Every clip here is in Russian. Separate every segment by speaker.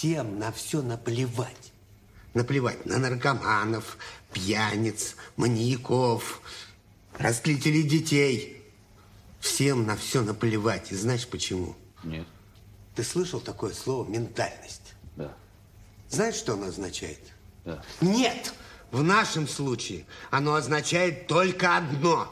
Speaker 1: всем на все наплевать.
Speaker 2: Наплевать на наркоманов, пьяниц, маньяков, растлителей детей. Всем на все наплевать. И знаешь почему?
Speaker 3: Нет.
Speaker 2: Ты слышал такое слово «ментальность»?
Speaker 3: Да.
Speaker 2: Знаешь, что оно означает?
Speaker 3: Да.
Speaker 2: Нет! В нашем случае оно означает только одно.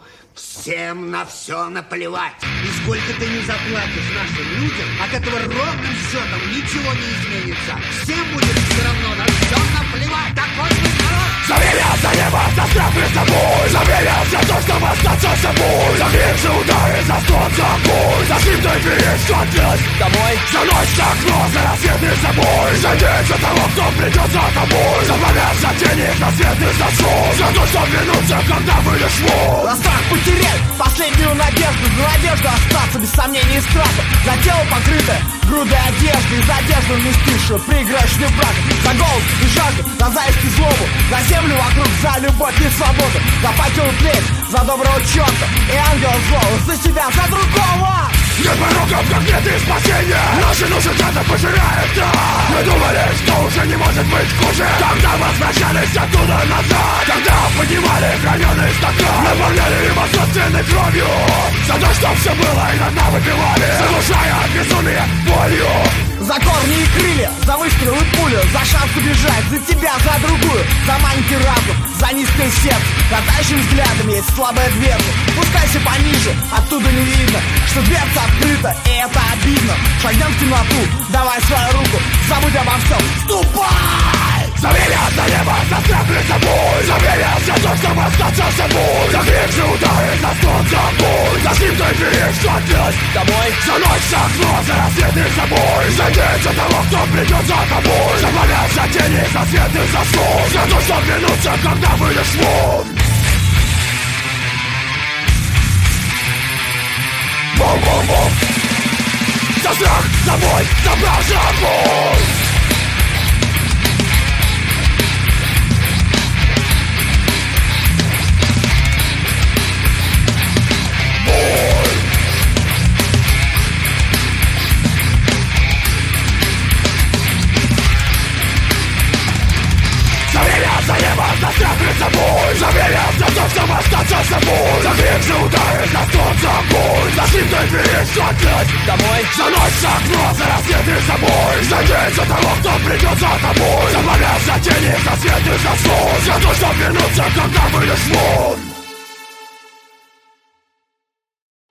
Speaker 2: Всем на все наплевать. И сколько ты не заплатишь нашим людям, от этого ровным счетом ничего не изменится. Всем будет все равно на все наплевать. Такой мы народ!
Speaker 4: Заверялся небо, за страх перед собой. Заверялся то, чтобы остаться собой. За мир, за удары, за стон, за бой. За ошибкой перед, что отделать домой. За ночь, за окно, за рассветный собой. За день, за того, кто придет за тобой. За пламя, за тени, за свет и за сон. За то, что вернуться, когда выйдешь вон.
Speaker 5: За страх потерять последнюю надежду. За надежду остаться без сомнений и страха. За тело покрытое грудой одежды. И за одежду вместившую проигрышный брак. За голод и жажду, за зависть и злобу. За землю вокруг, за любовь и свободу. За факел тлеет, за доброго черта и ангела злого. За себя, за другого.
Speaker 4: Нет пороков, как нет и спасения. Наши души часто пожирают, да. Мы думали, что уже не может быть хуже. Когда возвращались оттуда назад. Когда поднимали граненые стаканы. Наполняли его собственной кровью. За то, что все было и на дна выпивали. Заглушая безумие болью.
Speaker 5: За корни и крылья, за выстрел и пулю. За шанс убежать, за тебя, за другую. За маленький разум, за низкое сердце. Хватающим взглядом есть слабая дверца. Спускайся пониже, оттуда не видно, что дверца открыта, и это обидно. Шагнем в темноту, давай свою руку. Забудь обо всем, ступай!
Speaker 4: Заверялся небо, за страх перед собой. Заверялся то, чтобы остаться собой. За крик, за удары, за стон, за боль. За ошибкой перед, что отделать домой. За ночь, за окно, за рассветный собой. За день, за того, кто придет за тобой. За пламя, за тени, за свет и за сон. За то, что вернуться, когда выйдешь вон. Бум-бум-бум. За страх, за боль, за прав, за боль. Заверялся небо, за страх перед собой. Заверялся то, чтобы остаться собой. За крик, за удары, за стон, за боль. За ошибкой перед, что отделать домой. За ночь, за окно, за рассветный собой. За день, за того, кто придет за тобой. За пламя, за тени, за свет и за сон. За то, что вернуться, когда выйдешь вон.